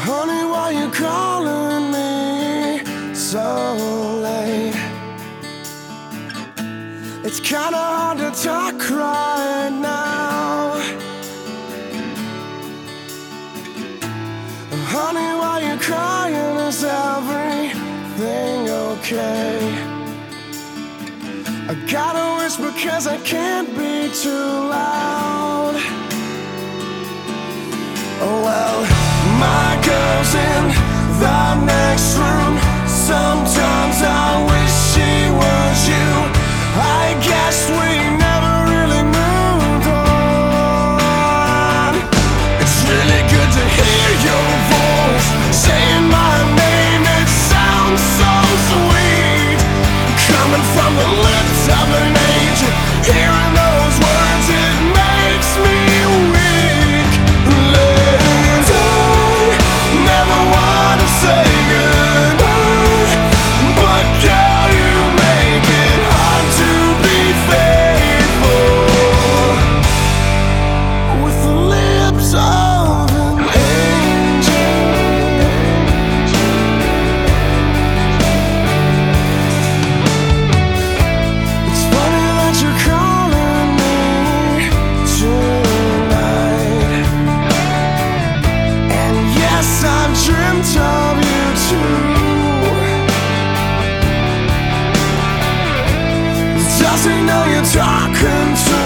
Honey, why you calling me so late? It's kinda hard to talk right now. Honey, why you crying? Is everything okay? I gotta whisper 'cause I can't be too loud. Oh well, my girl's in the next room. Sometimes I wish she was you. I guess we never really moved on. It's really good to hear your voice saying my name. It sounds so sweet, coming from the lips of an angel. Hearing those words, it makes me weak. Never wanna say goodbye, but girl, you make it hard to be faithful with the lips of an angel. It's funny that you're calling me tonight, and yes, I've dreamt of you too. Does he know you're talking to